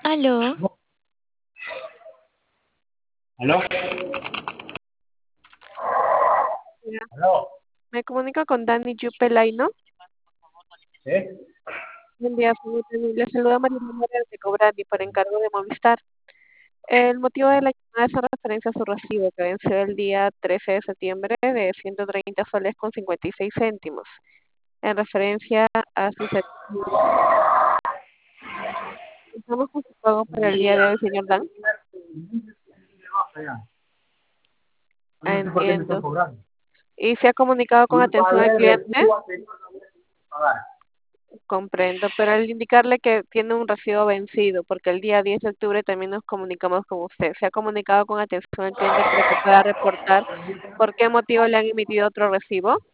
Aló, ¿Aló? Ya. ¿Aló? Me comunico con Dani Yupelay, ¿no? ¿Sí? Buen día, señor Dani. Le saluda María Morales de Cobrani por encargo de Movistar. El motivo de la llamada es en referencia a su recibo que venció el día 13 de septiembre de 130 soles con 56 céntimos. En referencia a su servicio. Estamos con su pago para el día de hoy, señor Dan. No sé por qué me están Entiendo. cobrando. ¿Y se ha comunicado con Y atención al pagué cliente? recibo que no lo voy a pagar. Comprendo, pero al indicarle que tiene un recibo vencido, porque el día 10 de octubre también nos comunicamos con usted, ¿se ha comunicado con atención al cliente para que pueda reportar por qué motivo le han emitido otro recibo?